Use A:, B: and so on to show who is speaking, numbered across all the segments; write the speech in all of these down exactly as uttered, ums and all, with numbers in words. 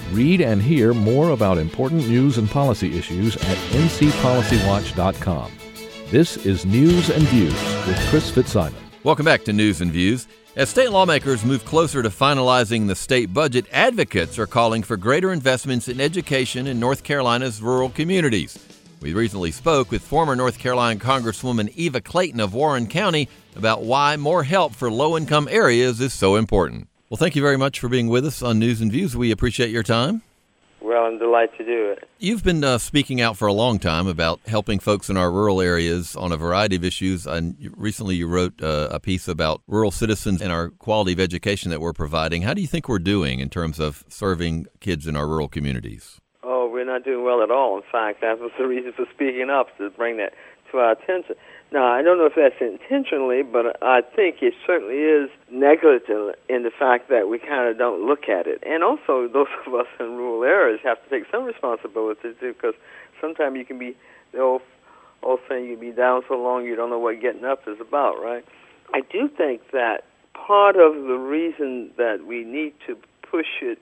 A: Read and hear more about important news and policy issues at n c policy watch dot com. This is News and Views with Chris Fitzsimon.
B: Welcome back to News and Views. As state lawmakers move closer to finalizing the state budget, advocates are calling for greater investments in education in North Carolina's rural communities. We recently spoke with former North Carolina Congresswoman Eva Clayton of Warren County about why more help for low-income areas is so important. Well, thank you very much for being with us on News and Views. We appreciate your time.
C: Well, I'm delighted to do it.
B: You've been uh, speaking out for a long time about helping folks in our rural areas on a variety of issues. And recently you wrote uh, a piece about rural citizens and our quality of education that we're providing. How do you think we're doing in terms of serving kids in our rural communities?
C: Oh, we're not doing well at all. In fact, that was the reason for speaking up, to bring that to our attention. Now, I don't know if that's intentionally, but I think it certainly is negligent in the fact that we kind of don't look at it. And also, those of us in rural areas have to take some responsibility, too, because sometimes you can be, the old, old saying, you can be down so long you don't know what getting up is about, right? I do think that part of the reason that we need to push it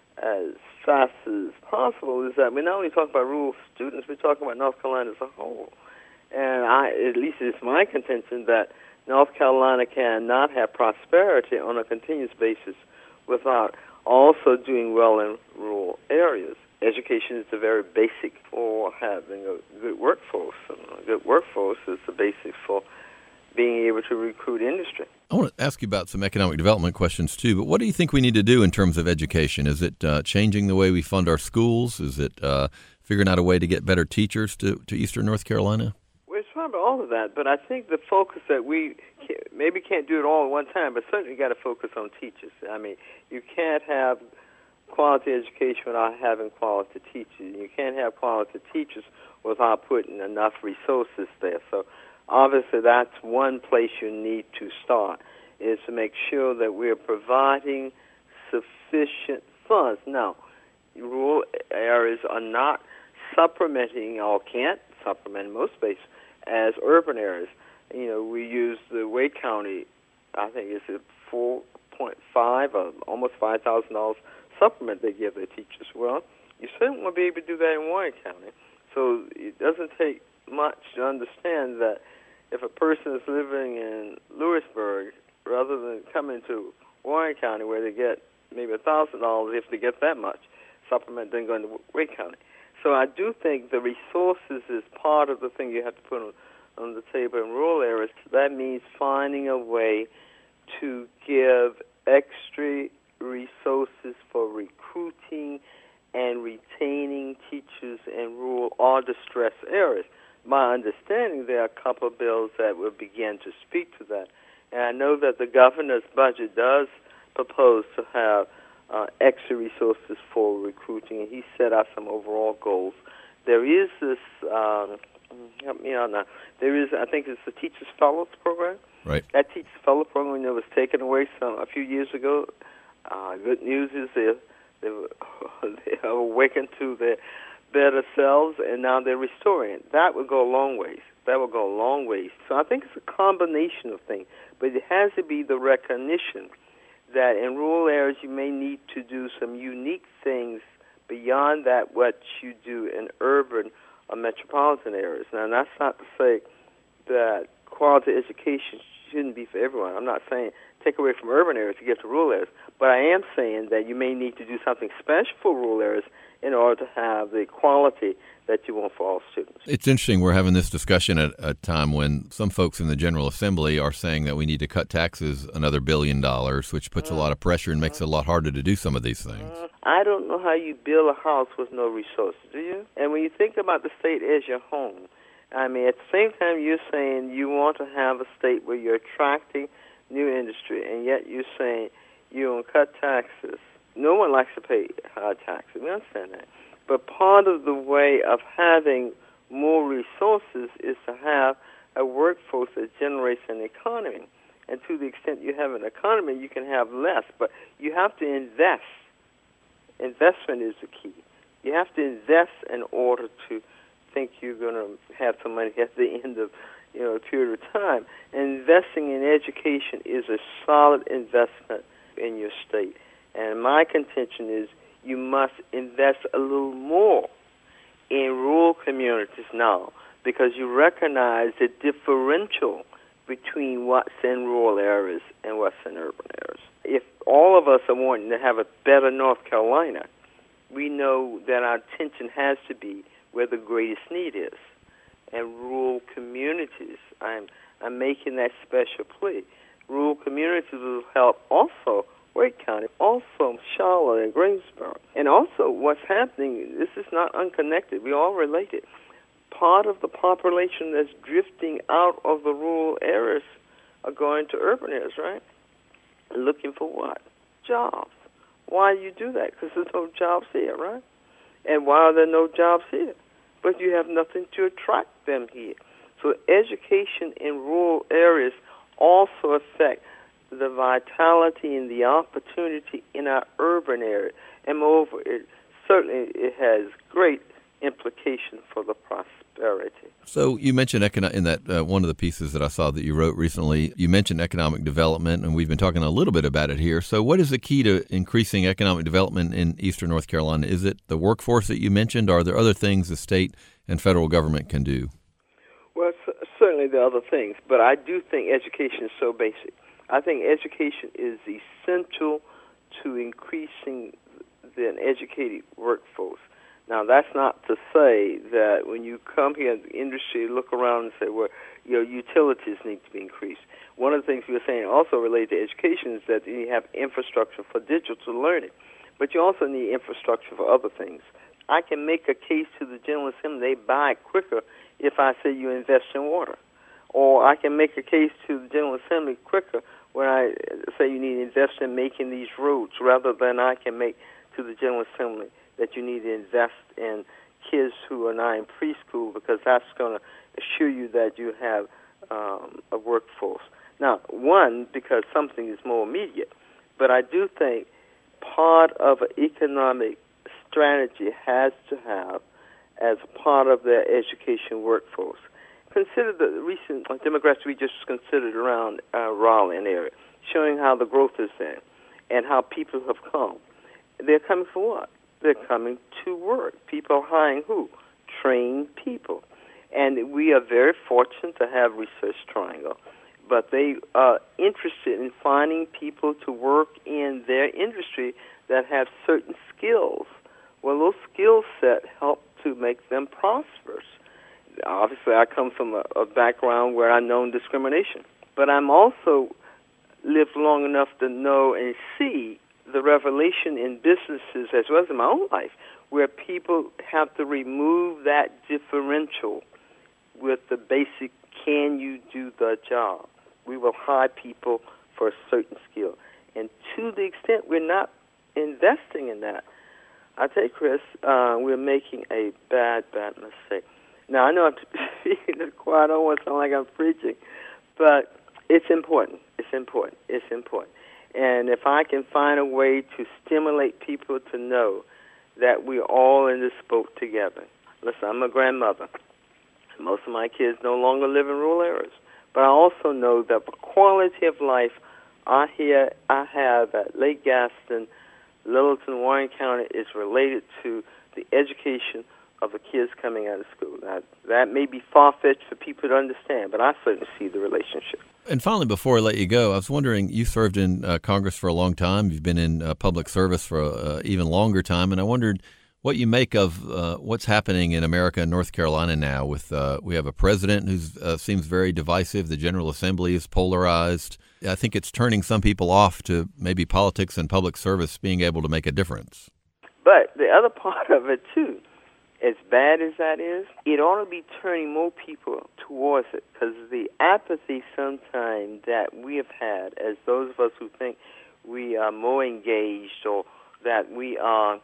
C: as fast as possible is that we not only talk about rural students, we're talking about North Carolina as a whole. And I, at least it's my contention that North Carolina cannot have prosperity on a continuous basis without also doing well in rural areas. Education is the very basic for having a good workforce, and a good workforce is the basic for being able to recruit industry.
B: I want to ask you about some economic development questions, too, but what do you think we need to do in terms of education? Is it uh, changing the way we fund our schools? Is it uh, figuring out a way to get better teachers to, to Eastern North Carolina?
C: Well, it's probably all of that, but I think the focus that we can, maybe can't do it all at one time, but certainly got to focus on teachers. I mean, you can't have quality education without having quality teachers. You can't have quality teachers without putting enough resources there. So obviously, that's one place you need to start, is to make sure that we're providing sufficient funds. Now, rural areas are not supplementing, or can't supplement in most spaces, as urban areas. You know, we use the Wake County, I think it's a four point five or almost five thousand dollars supplement they give their teachers. Well, you certainly won't be able to do that in Warren County. So it doesn't take much to understand that if a person is living in Lewisburg, rather than coming to Warren County where they get maybe one thousand dollars if they get that much supplement, then going to Wake County. So I do think the resources is part of the thing you have to put on, on the table in rural areas. That means finding a way to give extra resources for recruiting and retaining teachers in rural or distressed areas. My understanding, there are a couple of bills that will begin to speak to that. And I know that the governor's budget does propose to have uh, extra resources for recruiting, and he set out some overall goals. There is this, um, help me out now, there is, I think it's the Teachers Fellows Program.
B: Right.
C: That Teachers Fellows Program, you know, was taken away some a few years ago. Uh, good news is they they they have awakened to their better selves, and now they're restoring it. That would go a long ways. That will go a long ways. So I think it's a combination of things, but it has to be the recognition that in rural areas you may need to do some unique things beyond that what you do in urban or metropolitan areas. Now, that's not to say that quality education shouldn't be for everyone. I'm not saying take away from urban areas to get to rural areas, but I am saying that you may need to do something special for rural areas in order to have the quality that you want for all students.
B: It's interesting we're having this discussion at a time when some folks in the General Assembly are saying that we need to cut taxes another billion dollars, which puts mm. a lot of pressure and makes it a lot harder to do some of these things.
C: Mm. I don't know how you build a house with no resources, do you? And when you think about the state as your home, I mean, at the same time you're saying you want to have a state where you're attracting new industry, and yet you're saying you want to cut taxes. No one likes to pay high taxes. We understand that. But part of the way of having more resources is to have a workforce that generates an economy. And to the extent you have an economy, you can have less. But you have to invest. Investment is the key. You have to invest in order to think you're going to have some money at the end of you know a period of time. And investing in education is a solid investment in your state. And my contention is you must invest a little more in rural communities now because you recognize the differential between what's in rural areas and what's in urban areas. If all of us are wanting to have a better North Carolina, we know that our attention has to be where the greatest need is. And rural communities, I'm, I'm making that special plea. Rural communities will help also Wake County, also Charlotte and Greensboro. And also what's happening, this is not unconnected. We're all related. Part of the population that's drifting out of the rural areas are going to urban areas, right? Looking for what? Jobs. Why do you do that? Because there's no jobs here, right? And why are there no jobs here? But you have nothing to attract them here. So education in rural areas also affect the vitality and the opportunity in our urban area. And moreover, it certainly it has great implications for the prosperity.
B: So you mentioned econo- in that uh, one of the pieces that I saw that you wrote recently, you mentioned economic development, and we've been talking a little bit about it here. So what is the key to increasing economic development in eastern North Carolina? Is it the workforce that you mentioned, or are there other things the state and federal government can do?
C: Well, c- certainly there are other things, but I do think education is so basic. I think education is essential to increasing the educated workforce. Now, that's not to say that when you come here in the industry, look around and say, well, your utilities need to be increased. One of the things we were saying also related to education is that you have infrastructure for digital learning, but you also need infrastructure for other things. I can make a case to the General Assembly, they buy quicker if I say you invest in water. Or I can make a case to the General Assembly quicker when I say you need to invest in making these roads rather than I can make to the General Assembly that you need to invest in kids who are now in preschool because that's going to assure you that you have um, a workforce. Now, one, because something is more immediate, but I do think part of an economic strategy has to have as part of their education workforce. Consider the recent demographics we just considered around uh, Raleigh area, showing how the growth is there and how people have come. They're coming for what? They're coming to work. People are hiring who? Trained people. And we are very fortunate to have Research Triangle, but they are interested in finding people to work in their industry that have certain skills. Well, those skill sets help to make them prosperous. Obviously, I come from a, a background where I've known discrimination, but I'm also lived long enough to know and see the revelation in businesses as well as in my own life where people have to remove that differential with the basic, can you do the job? We will hire people for a certain skill. And to the extent we're not investing in that, I tell you, Chris, uh, we're making a bad, bad mistake. Now, I know I'm speaking to the choir. I don't want to sound like I'm preaching, but it's important. It's important. It's important. And if I can find a way to stimulate people to know that we're all in this boat together. Listen, I'm a grandmother. Most of my kids no longer live in rural areas. But I also know that the quality of life I, hear, I have at Lake Gaston, Littleton, Warren County is related to the education of the kids coming out of school. Now, that may be far-fetched for people to understand, but I certainly see the relationship.
B: And finally, before I let you go, I was wondering, you served in uh, Congress for a long time. You've been in uh, public service for an uh, even longer time, and I wondered what you make of uh, what's happening in America and North Carolina now. With uh, we have a president who uh, seems very divisive. The General Assembly is polarized. I think it's turning some people off to maybe politics and public service being able to make a difference.
C: But the other part of it, too, as bad as that is, it ought to be turning more people towards it, because the apathy sometimes that we have had as those of us who think we are more engaged or that we are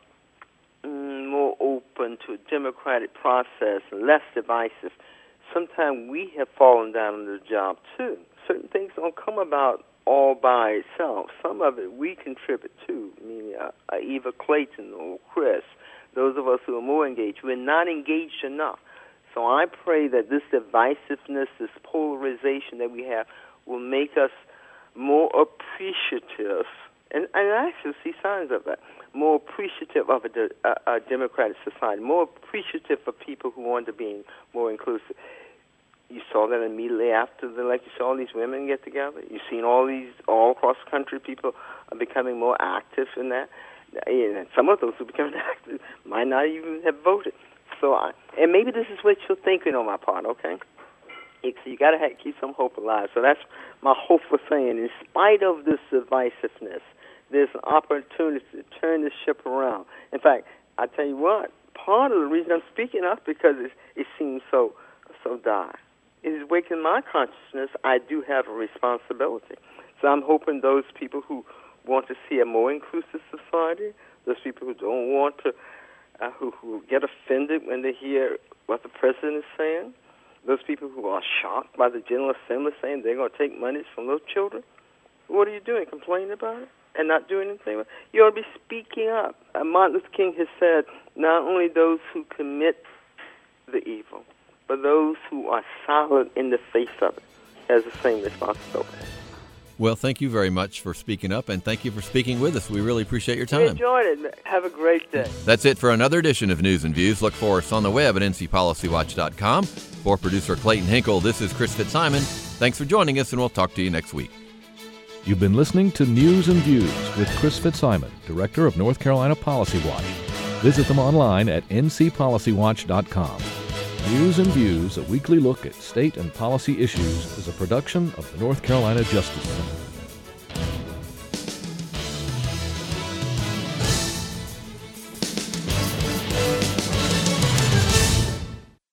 C: mm, more open to a democratic process and less divisive, sometimes we have fallen down on the job too. Certain things don't come about all by itself. Some of it we contribute to, meaning uh, uh, Eva Clayton or Chris, those of us who are more engaged. We're not engaged enough. So I pray that this divisiveness, this polarization that we have, will make us more appreciative, and, and I actually see signs of that, more appreciative of a, de- a, a democratic society, more appreciative of people who want to be more inclusive. You saw that immediately after the election. You saw all these women get together. You've seen all these, all across the country, people are becoming more active in that. And some of those who become active might not even have voted. So, I, and maybe this is what you're thinking on my part, okay? It's, you got to keep some hope alive. So that's my hope for saying, in spite of this divisiveness, there's an opportunity to turn this ship around. In fact, I tell you what, part of the reason I'm speaking up because it, it seems so so dire. It is waking my consciousness. I do have a responsibility. So I'm hoping those people who want to see a more inclusive society, those people who don't want to, uh, who, who get offended when they hear what the president is saying, those people who are shocked by the General Assembly saying they're going to take monies from those children, what are you doing, complaining about it and not doing anything? You ought to be speaking up. Uh, Martin Luther King has said, not only those who commit the evil, but those who are silent in the face of it has the same responsibility.
B: Well, thank you very much for speaking up, and thank you for speaking with us. We really appreciate your
C: I
B: time.
C: enjoyed it. Have a great day.
B: That's it for another edition of News and Views. Look for us on the web at N C Policy Watch dot com. For producer Clayton Hinkle, this is Chris Fitzsimon. Thanks for joining us, and we'll talk to you next week.
A: You've been listening to News and Views with Chris Fitzsimon, Director of North Carolina Policy Watch. Visit them online at N C Policy Watch dot com. News and Views, a weekly look at state and policy issues, is a production of the North Carolina Justice Center.